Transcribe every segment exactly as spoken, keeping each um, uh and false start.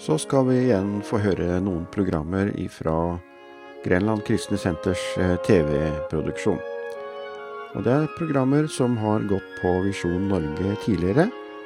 så skal vi igjen få høre noen programmer fra Grenland Kristne Senters T V-produksjon. Og det er programmer som har gått på Visjon Norge tidligere.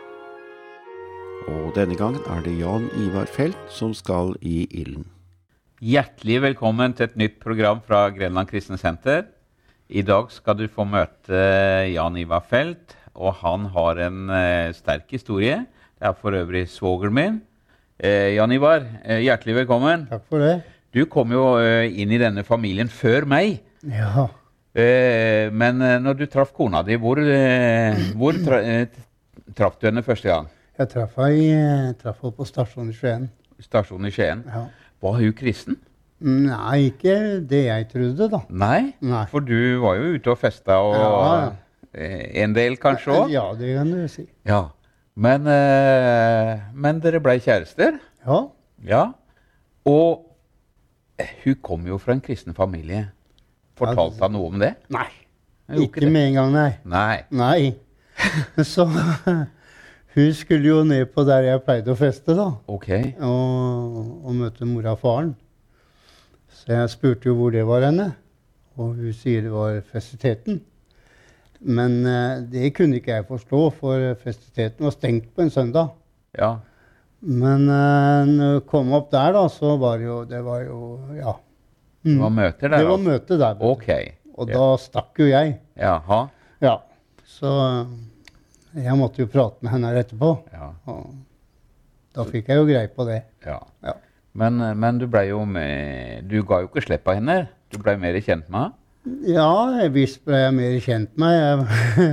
Og denne gangen er det Jan Ivar Felt som skal i ilden. Hjertelig velkommen til et nytt program fra Grenland Kristne Senter. I dag skal du få møte Jan Ivar Felt, og han har en eh, sterk historie. Det er for øvrig svogeren min. Eh, Jan Ivar, eh, hjertelig velkommen. Takk for det. Du kom jo eh, inn i denne familien før meg. Ja. Eh, men eh, når du traff kona di, hvor, eh, hvor tra eh, traff du henne første gang? Jeg traff henne traff henne på stasjonen i Skien. Stasjonen i Skien. Ja. Var hun kristen? Nei, ikke det jeg trodde da. Nei? Nei. For du var jo ute og festet og Ja. eh, en del kanskje også? Ja, det kan du si. Ja. Men, eh, men dere ble kjærester? Ja. Ja. Og eh, hun kom jo fra en kristen familie. Fortalte han noe om det? Nei, Jeg gjorde ikke med en gang, nei. Nei. Nei. Så hun skulle jo ned på der jeg pleide å feste da, Ok. og, og møte mora og faren. Så jeg spurte jo hvor det var henne, og hun sier det var festiviteten. Men eh, det kunne ikke jeg forstå, for festiviteten var stengt på en søndag. Ja. Men eh, når jeg kom opp der da, så var det jo, det var jo, ja. Det var møter der, Det var altså? møte der. vet du. Ok. Og Ja. da stakk jo jeg. Jaha. Ja. Så jeg måtte jo prate med henne her etterpå. Ja. Og da fikk jeg jo greie på det. Ja. Ja. Men, men du ble jo med, du ga jo ikke slipp av henne. Du ble mer kjent med henne. Ja, visst ble jeg mer kjent med. Jeg,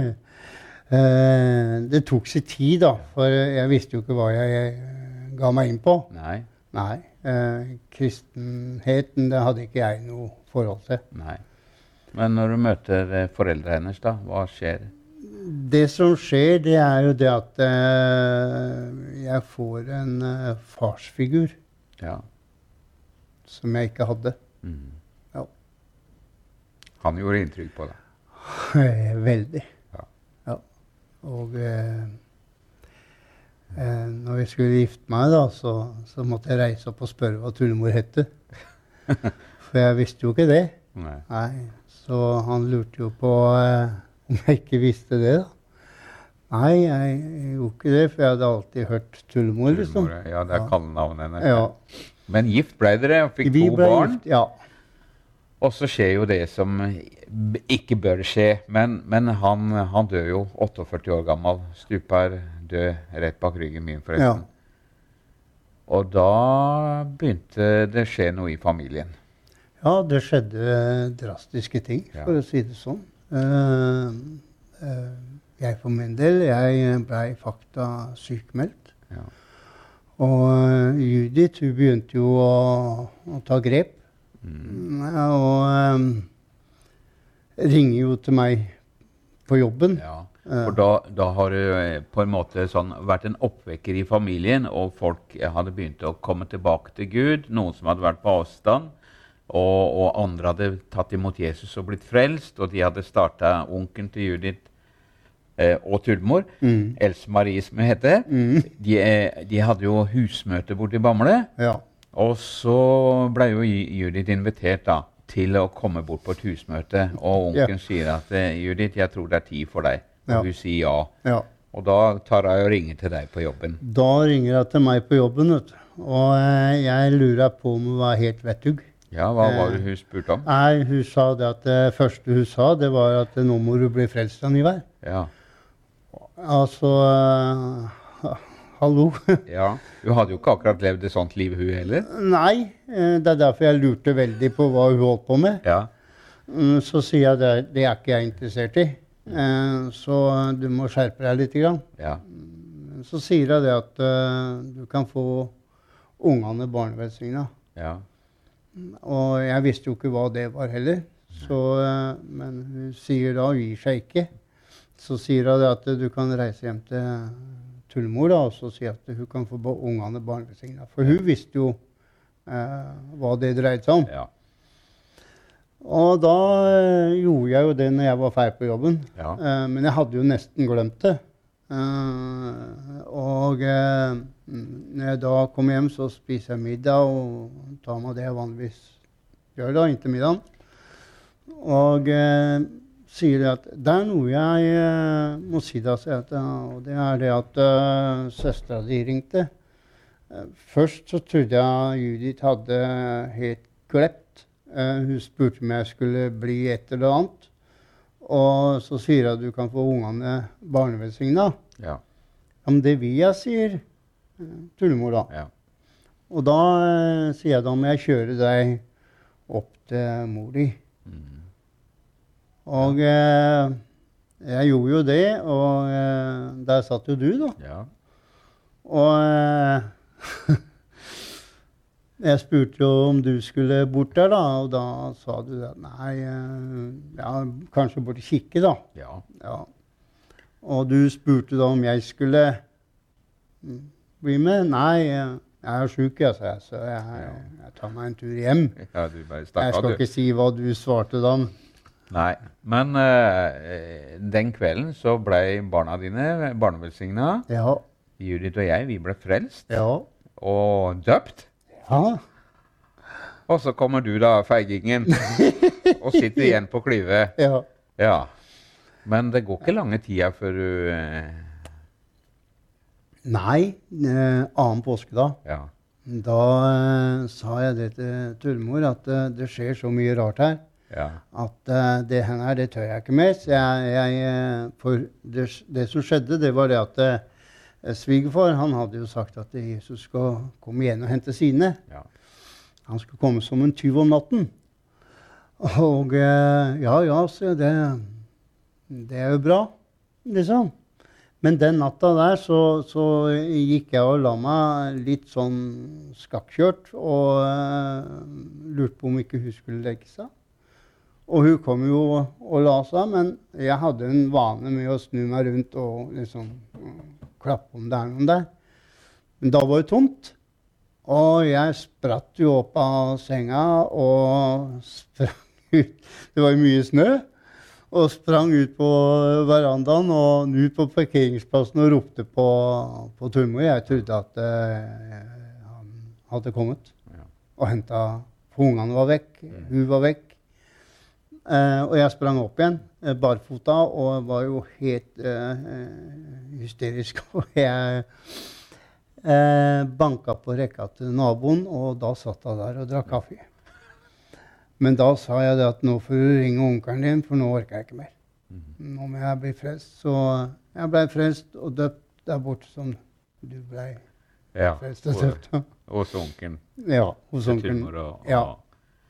eh, det tok sin tid da, for jeg visste jo ikke hva jeg, jeg ga meg inn på. Nei. Nei, eh, kristenheten, det hadde ikke jeg noe forhold til. Nei. Men når du møter eh, foreldre hennes da, hva skjer? Det som skjer, det er jo det at eh, jeg får en eh, farsfigur Ja. som jeg ikke hadde. Mm. Ja. Han gjorde inntrykk på deg. Veldig. Ja. Ja. Og eh, eh, når jeg skulle gifte meg da, så, så måtte jeg reise opp og spørre hva tullemor hette. For jeg visste jo ikke det. Nei. Nei. Så han lurte jo på eh, om jeg ikke visste det da. Nei, jeg, jeg gjorde ikke det, for jeg hadde alltid hørt tullemor, liksom. Tullemor, ja, det er kallenavnet hennes. Ja. Men gift ble dere og fikk Vi to ble barn. gift, ja. Og så skjer jo det som b- ikke bør skje. Men, men han, han dør jo førtiåtte år gammel. Stuper død rett bak ryggen min, forresten. Ja. Og da begynte det skje noe i familien. Ja, det skjedde drastiske ting, Ja. for å si det sånn. Uh, uh, jeg for min del, jeg ble fakta sykmeldt. Ja. Og uh, Judith, hun begynte jo å, å ta grep. Mm. Ja, og um, ringer jo til meg på jobben. Ja. For da, da har det eh, på en måte sånn, vært en oppvekker i familien, og folk eh, hadde begynt å komme tilbake til Gud, noen som hadde vært på avstand, og, og andre hadde tatt imot Jesus og blitt frelst, og de hadde startet onkelen til Judith eh, og tullemor, Mm. Else Marie som hun heter. Mm. De, eh, de hadde jo husmøte borte i Bamble, Ja. og så ble jo Ju- Judith invitert da, til å komme bort på et husmøte, og onkelen Ja. sier at eh, Judith, jeg tror det er tid for deg. Og Ja. hun sier ja. Ja. Og da tar jeg og ringer til deg på jobben. Da ringer jeg til meg på jobben, vet du. Og uh, jeg lurer på om hun var helt vettug. Ja, hva var det hun spurte om? Nei, hun sa det at det første hun sa, det var at nå må du bli frelst, Jan Ivar. Ja. Altså, uh, hallo. Ja. Hun hadde jo ikke akkurat levd et sånt liv, hun heller. Nei, eh, det er derfor jeg lurte veldig på hva hun holdt på med. Ja. Mm, Så sier jeg det, det er ikke jeg interessert i. Eh, Så du må skjerpe deg litt grann. Ja. Så sier jeg det at eh, du kan få ungene barnevelsigna. Ja. Og jeg visste jo ikke hva det var heller. Så, eh, men hun sier da, hun gir seg ikke. Så sier hun det at du kan reise hjem til tullemor da, og så sier at hun kan få ba- ungene barnevelsigna. For hun visste jo eh, hva det dreide seg om. Ja. Og da eh, gjorde jeg jo det når jeg var ferdig på jobben. Ja. Eh, men jeg hadde jo nesten glemt det. Eh, og eh, Når jeg da kommer hjem, så spiser jeg middag og tar meg det jeg vanligvis gjør da, inntil middagen. Og eh, sier at det er noe jeg eh, må si deg, at, og det er det at uh, søstera di ringte. Uh, først så trodde jeg Judith hadde helt glept. Uh, hun spurte om jeg skulle bli et eller annet. Og så sier jeg at du kan få ungene barnevelsigna. Ja. Ja, men det vil jeg, sier tullemor da. Ja. Og da eh, sier jeg da om jeg kjører deg opp til mor di. Mm. Og eh, jeg gjorde jo det, og eh, der satt jo du da. Ja. Og eh, jeg spurte jo om du skulle bort der da, og da sa du at nei, eh, ja, kanskje bort og kikke da. Ja. Ja. Og du spurte da om jeg skulle bli med. Nei, jeg er syk, jeg, sa jeg, så jeg, jeg tar meg en tur hjem. Ja, du bare Jeg stakk av, skal du. ikke si hva du svarte da. Nei, men eh, den kvelden så ble barna dine barnevelsigna. Ja, Judith og jeg, vi ble frelst ja, og døpt. ja. Og så kommer du da, feigingen, og sitter igjen på klyvet. Ja. Ja. Men det går ikke lange tida før du eh, Nei, eh, annen påske da. Ja. Da eh, sa jeg det til tullemor at eh, det skjer så mye rart her. Ja. At uh, det her her, det tør jeg ikke mer. Så jeg, jeg, uh, for det, det som skjedde, det var det at uh, svigerfar, han hadde jo sagt at Jesus skal komme igjen og hente sine. Ja. Han skulle komme som en tyv om natten. Og uh, ja, ja, så det, det er jo bra, liksom. Men den natta der så, så gikk jeg og la meg litt sånn skakkjørt og uh, lurte på om ikke hun skulle legge seg. Og hun kom jo og la seg, men jeg hadde en vane med å snu meg rundt og liksom klappe om det er noen der. Men da var det tomt, og jeg spratt jo opp av senga og sprang ut. Det var jo mye snø, og sprang ut på verandaen og ut på parkeringsplassen og ropte på, på tullemor. Jeg trodde at uh, han hadde kommet Ja. og hentet, for ungene var vekk, Mm. hun var vekk. Uh, og jeg sprang opp igjen, uh, barfota, og var jo helt uh, hysterisk. Og jeg uh, banka på rekka til naboen, og da satt jeg der og drakk kaffe. Men da sa jeg det at nå får du ringe onkelen din, for nå orker jeg ikke mer. Nå må jeg bli frelst. Så jeg ble frelst og døpt der borte som du ble Ja. frelst og døpt. Hos onkelen. Ja, hos Til onkelen. Tullemor og, Ja. og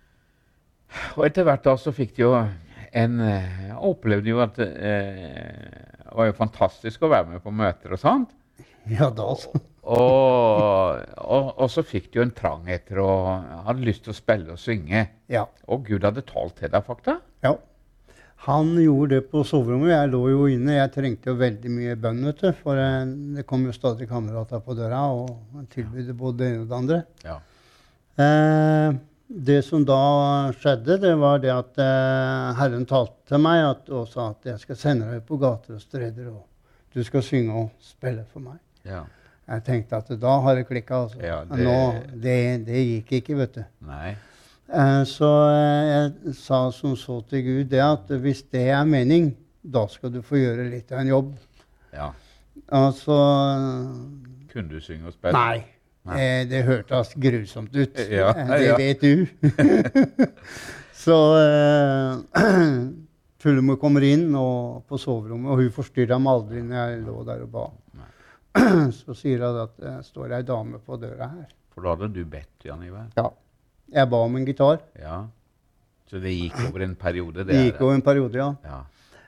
Og etter hvert da så fikk de jo en eh, opplevde jo at eh, det var jo fantastisk å være med på møter og sånt. Ja, da altså. Og, og, og så fikk de jo en trang etter å hadde lyst til å spille og synge. Ja. Og Gud hadde talt til deg, fakta. Ja. Han gjorde det på soverommet. Jeg lå jo inne. Jeg trengte jo veldig mye bønn, vet du. For eh, det kom jo stadig kamerater på døra og tilbydde både det ene og det andre. Ja. Eh, det som da skjedde, det var det at eh, Herren talte til meg at, og sa at jeg skal sende deg på gater og streder, og du skal synge og spille for meg. Ja. Jeg tenkte at da har det klikket, altså. Ja, det- Nå, det, det gikk ikke, vet du. Nei. Eh, så eh, jeg sa som så til Gud det at hvis det er mening, da skal du få gjøre litt av en jobb. Ja. Altså, Kunne du synge og spille? nei. Nei. Eh, det hørtes grusomt ut. Ja, Eh, det ja. vet du. Så eh, tullemor kommer inn og, på soverommet, og hun forstyrret meg aldri når jeg lå der og ba. Så sier hun at det står ei dame på døra her. For da hadde du bedt, Jan Ivar. Ja. Jeg ba om en gitar. Ja. Så det gikk over en periode? Det gikk over en periode, ja. Ja.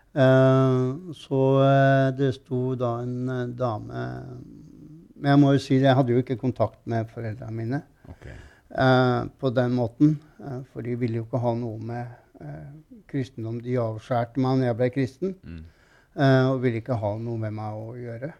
Eh, så eh, det sto da en eh, dame. Men jeg må jo si det, jeg hadde jo ikke kontakt med foreldrene mine Ok. eh, på den måten. Eh, for de ville jo ikke ha noe med eh, kristendom. De avskjærte meg når jeg ble kristen. Mm. eh, og ville ikke ha noe med meg å gjøre.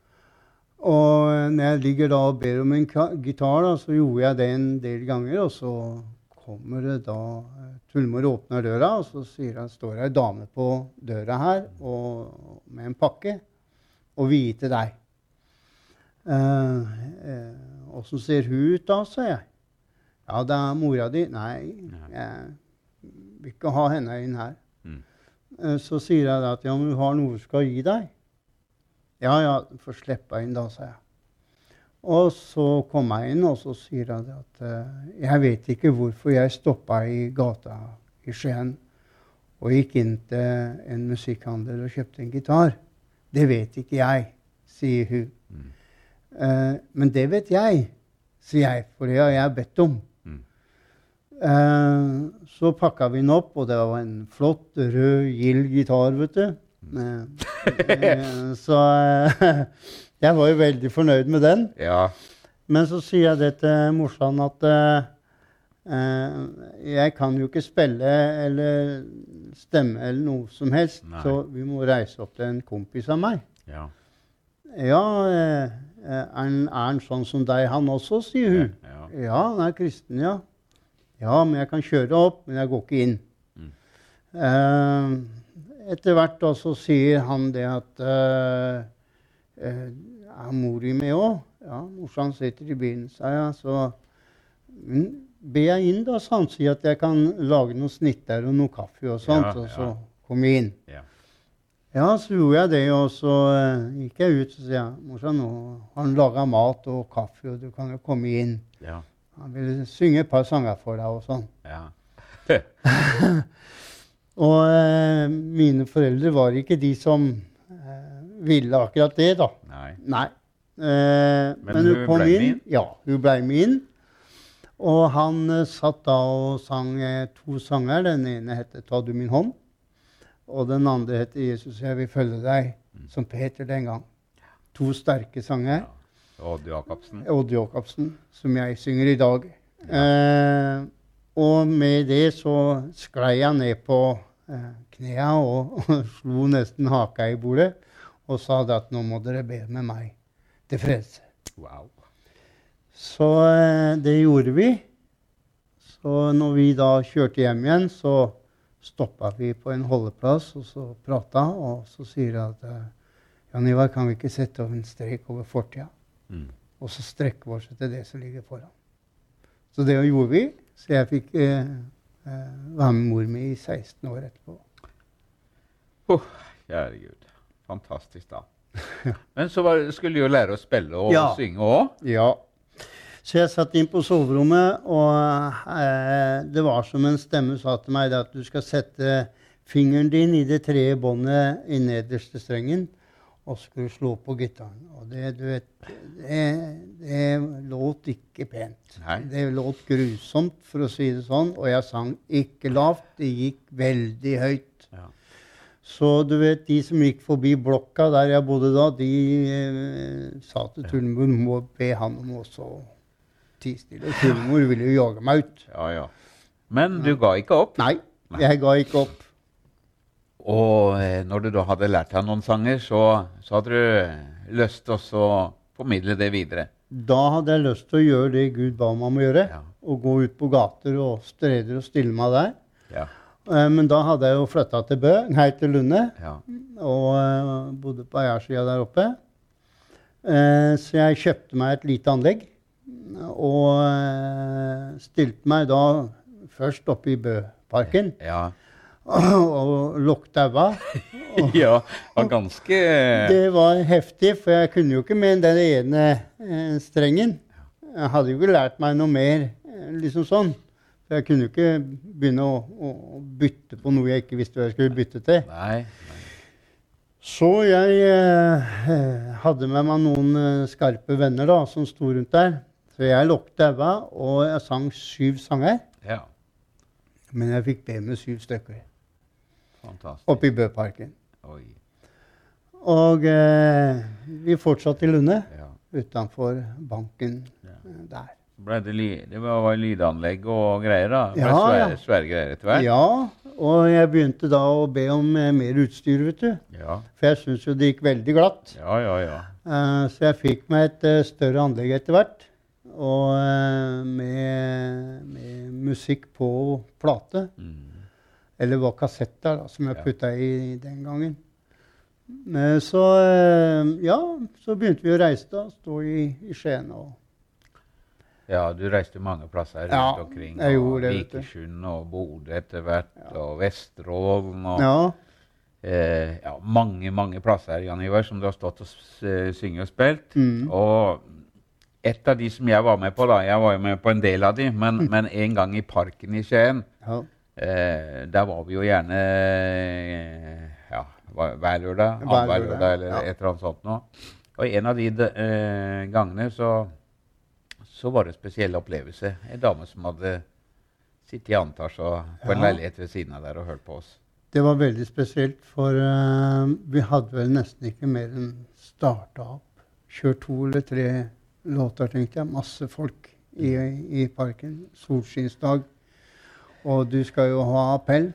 Og når jeg ligger da og ber om en ka- gitar, da, så gjorde jeg det en del ganger. Og så kommer det da eh, Tullemor åpner døra, og så sier han, står det ei dame på døra her og, med en pakke og vi gir til deg. Eh, eh, «Hvordan ser hun ut da?» sa jeg. «Ja, det er mora di.» «Nei, jeg vil ikke ha henne inn her.» Mm. Eh, så sier jeg da at «Ja, men du har noe du skal gi deg.» «Ja, ja, du får slippe inn da», sa jeg. Og så kom jeg inn, og så sier han at uh, jeg vet ikke hvorfor jeg stoppet i gata i Skien og gikk inn til en musikkhandel og kjøpte en gitar. «Det vet ikke jeg», sier hun. Mm. Uh, «Men det vet jeg», sier jeg, for det har jeg bedt om. Mm. Uh, så pakket vi den opp, og det var en flott, rød, gild gitar, vet du. Mm. Uh, uh, så... Uh, Jeg var jo veldig fornøyd med den. Ja. Men så sier jeg det til morsan at uh, uh, jeg kan jo ikke spille eller stemme eller noe som helst, Nei. Så vi må reise opp til en kompis av meg. Ja, ja uh, er, han, er han sånn som deg, han også, sier hun. Ja, ja. Ja, han er kristen, ja. Ja, men jeg kan kjøre opp, men jeg går ikke inn. Mm. Uh, etter hvert da så sier han det at uh, uh, er mor i meg også? Ja, morsan sitter i bilen, sa jeg. Så be jeg inn da, så han sier at jeg kan lage noen snitter og noe kaffe og sånt, ja, og så ja. Kom jeg inn. Ja. Ja, så gjorde jeg det, og så uh, gikk jeg ut og sa, morsan, nå har han laget mat og kaffe, og du kan jo komme inn. Ja. Han vil synge et par sanger for deg og sånn. Ja. Og uh, mine foreldre var ikke de som ville akkurat det, da. Nei. Nei. Eh, men, men hun kom inn. inn. Ja, hun ble med inn. Og han uh, satt da og sang uh, to sanger. Den ene heter «Ta du min hånd», og den andre heter «Jesus, jeg vil følge deg», mm. som Peter den gang. To sterke sanger. Ja. Odd Jakobsen. Odd Jakobsen, som jeg synger i dag. Ja. Eh, og med det så sklei jeg ned på uh, knea og, og slo nesten haka i bordet. Og sa det at nå må dere be med meg til frelse. Wow. Så eh, det gjorde vi. Så når vi da kjørte hjem igjen, så stoppet vi på en holdeplass og så pratet. Og så sier jeg at Jan Ivar, kan vi ikke sette over en strek over fortiden? Mm. Og så strekke vi oss til det som ligger foran. Så det gjorde vi. Så jeg fikk eh, eh, være med mor mi i seksten år etterpå. Oh, kjære Gud. Fantastisk da. Men så var, skulle du jo lære å spille og ja. Synge også. Ja. Så jeg satt inn på soverommet, og eh, det var som en stemme sa til meg at du skal sette fingeren din i det tredje båndet i nederste strengen, og så skal du slå på gitaren. Og det, du vet, det, det låt ikke pent. Nei. Det låt grusomt, for å si det sånn, og jeg sang ikke lavt, det gikk veldig høyt. Ja. Så du vet, de som gikk forbi blokka der jeg bodde da, de eh, sa til Tullemor, må be han om også tie stille. Tullemor ville jo jage meg ut. Ja, ja. Men du ga ikke opp? Nei, jeg ga ikke opp. Og eh, når du da hadde lært deg noen sanger, så, så hadde du lyst til å formidle det videre? Da hadde jeg lyst til å gjøre det Gud ba meg om å gjøre, ja. Og gå ut på gater og streder og stille meg der. Ja. Men da hadde jeg jo flyttet til Bø, nei til Lunde, ja. Og uh, bodde på eiersiden der oppe. Uh, så jeg kjøpte meg et lite anlegg, og uh, stilte meg da først oppe i Bøparken. Ja. Og, og lukte øva. Ja, det var ganske... Det var heftig, for jeg kunne jo ikke med den ene uh, strengen. Jeg hadde jo ikke lært meg noe mer, liksom sånn. Jeg kunne ikke begynne å, å, å bytte på noe jeg ikke visste hva jeg skulle bytte til. Nei, nei. Så jeg eh, hadde med meg noen eh, skarpe venner da, som sto rundt der. Så jeg lukte øva, og jeg sang syv sanger. Ja. Men jeg fikk be med syv stykker. Fantastisk. Oppe i Bøparken. Oi. Og eh, vi fortsatte i Lunde, ja. Utenfor banken ja. Der. Ble det, det var lydanlegg og greier da? Det ja, svære, ja. Svære greier etter hvert? Ja, og jeg begynte da å be om eh, mer utstyr, vet du. Ja. For jeg synes jo det gikk veldig glatt. Ja, ja, ja. Uh, så jeg fikk meg et uh, større anlegg etter hvert. Og uh, med, med musikk på plate. Mm. Eller var kassetter da, som jeg puttet i den gangen. Eh, Så, eh, ja, så begynte vi å reise da, stå i, i Skien og Ja, du reiste mange plasser rundt Ja, omkring. jeg Og gjorde det, vet du. Vikersund og Bodø etter hvert, og Vesterålen og Ja, eh, ja, mange, mange plasser, Jan Ivar, som du har stått og s- eh, synge og spilt. Mm. Og et av de som jeg var med på, da, jeg var jo med på en del av de, men, Mm. men en gang i parken i Skien, ja. eh, der var vi jo gjerne eh, ja, hva- hver lørdag, Hver annenhver lørdag, lørdag eller ja. et eller annet sånt nå. Og en av de eh, gangene så, så var det en spesiell opplevelse. En dame som hadde sittet i antasje og- på en Ja. leilighet ved siden av der og hørt på oss. Det var veldig spesielt, for eh, vi hadde vel nesten ikke mer enn starta opp. Kjørt to eller tre låter, tenkte jeg. Masse folk i, i parken. Solskinnsdag. Og du skal jo ha appell.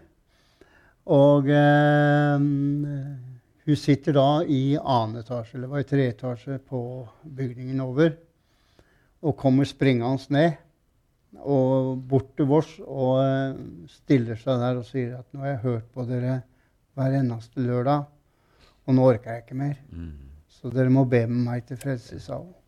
Og eh, hun sitter da i annen etasje, eller var i tre etasje på bygningen over, og kommer springende ned og bort til oss og eh, stiller seg der og sier at nå har jeg hørt på dere hver eneste lørdag, og nå orker jeg ikke mer. Mm. Så dere må be med meg til frelse, sa hun.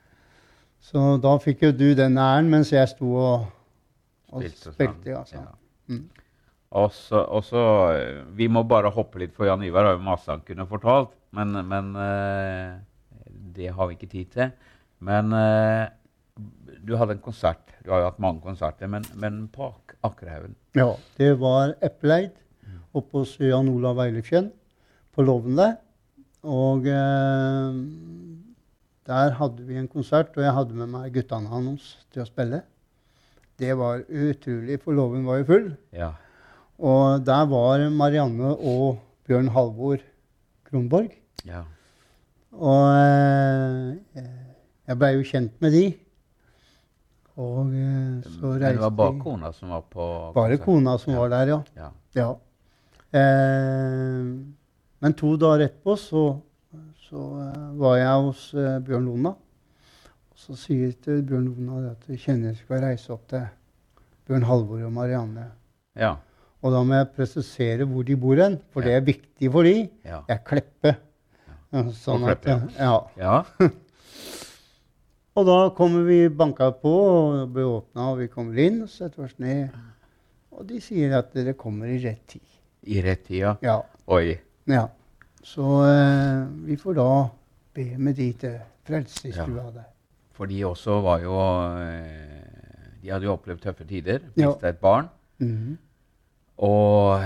Så da fikk jo du den æren mens jeg sto og, og Spilte og sang. spilte. Ja, Ja. sånn. Mm. Og så, og så, eh, vi må bare hoppe litt, for Jan Ivar har jo masse han kunne fortalt, men, men eh, det har vi ikke tid til. Men eh, du hadde en konsert, du har jo hatt mange konserter, men, men på Ak Akerhaugen. Ja, det var Eppeleid oppe hos Jan Olav Eilefjell på Loven der. Og eh, der hadde vi en konsert, og jeg hadde med meg guttene hans til å spille. Det var utrolig, for Loven var jo full. Ja. Og der var Marianne og Bjørn Halvor Kronborg. Ja. Og eh, jeg ble jo kjent med de. Og eh, så Men reiste det var bare vi. kona som var på Bare konsert. kona som Ja. var der, ja. Ja. Ja. Eh, men to dager etterpå så, så eh, var jeg hos eh, Bjørn Lona. Og så sier jeg til Bjørn Lona at jeg kjenner jeg skal reise opp til Bjørn Halvor og Marianne. Ja. Og da må jeg presisere hvor de bor hen, for Ja. det er viktig for de. Ja. Jeg klipper. Ja, Sånn Og at, Kleppe, ja. Ja. Og da kommer vi banka på, og ble åpna, og vi kommer inn og setter oss ned. Og de sier at dere kommer i rett tid. I rett tid, ja. Ja. Oi. Ja. Så eh, vi får da be med de til frelse i stua der. For de også var jo eh, De hadde jo opplevd tøffe tider. Ja. Mistet et barn. Mhm. Og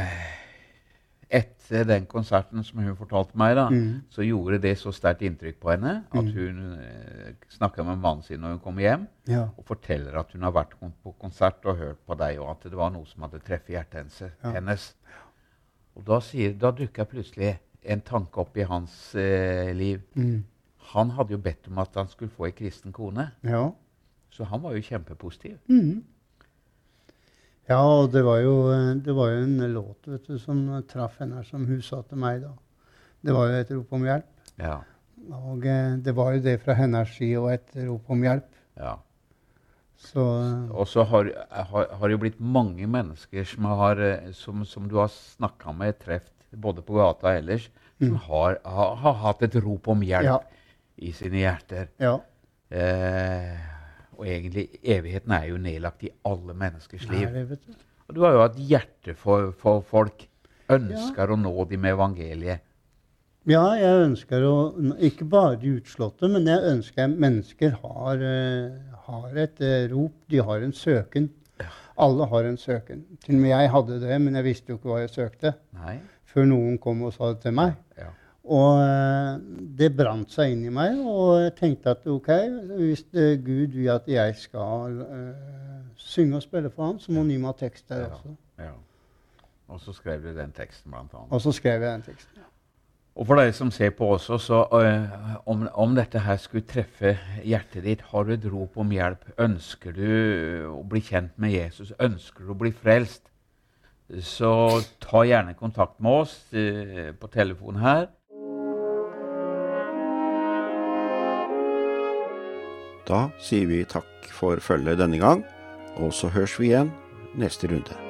etter den konserten som hun fortalte meg, da, Mhm. så gjorde det så sterkt inntrykk på henne at Mhm. hun eh, snakka med mannen sin når hun kom hjem, Ja. og forteller at hun har vært kon- på konsert og hørt på deg, og at det var noe som hadde treffet hjertet hennes. Ja. hennes. Og da, sier, da dukka plutselig en tanke opp i hans eh, liv. Mhm. Han hadde jo bedt om at han skulle få ei kristen kone, Ja. så han var jo kjempepositiv. Mhm. Ja, og det var, jo, eh, det var jo en låt vet du, som traff henne, som hun sa til meg da. Det var jo et rop om hjelp. Ja, Og eh, det var jo det fra hennes side, og et rop om hjelp. ja. Så eh, Og så har, har, har det jo blitt mange mennesker som, har, eh, som, som du har snakka med, truffet både på gata og ellers, som Mm. har, har, har hatt et rop om hjelp Ja. i sine hjerter. ja. Eh, og egentlig, evigheten er jo nedlagt i alle menneskers Det er liv. det, vet du. Og du har jo hatt hjerte for, for folk. Ønsker å nå dem med evangeliet. Ja, jeg ønsker å Ikke bare de utslåtte, men jeg ønsker mennesker har, eh, har et eh, rop. De har en søken. Alle har en søken. Til og med jeg hadde det, men jeg visste jo ikke hva jeg søkte. Nei? Før noen kom og sa det til meg. Ja. Og eh, det brant seg inn i meg, og jeg tenkte at ok, hvis det Gud vil at jeg skal eh, synge og spille for ham, så må han gi meg tekst der Ja. også. Ja. Og så skrev du den teksten, blant annet. Og så skrev jeg den teksten. Og for deg som ser på også, så øh, om, om dette her skulle treffe hjertet ditt, har du et rop om hjelp? Ønsker du å bli kjent med Jesus? Ønsker du å bli frelst? Så ta gjerne kontakt med oss øh, på telefonen her. Da sier vi takk for følget denne gang, og så høres vi igjen neste runde.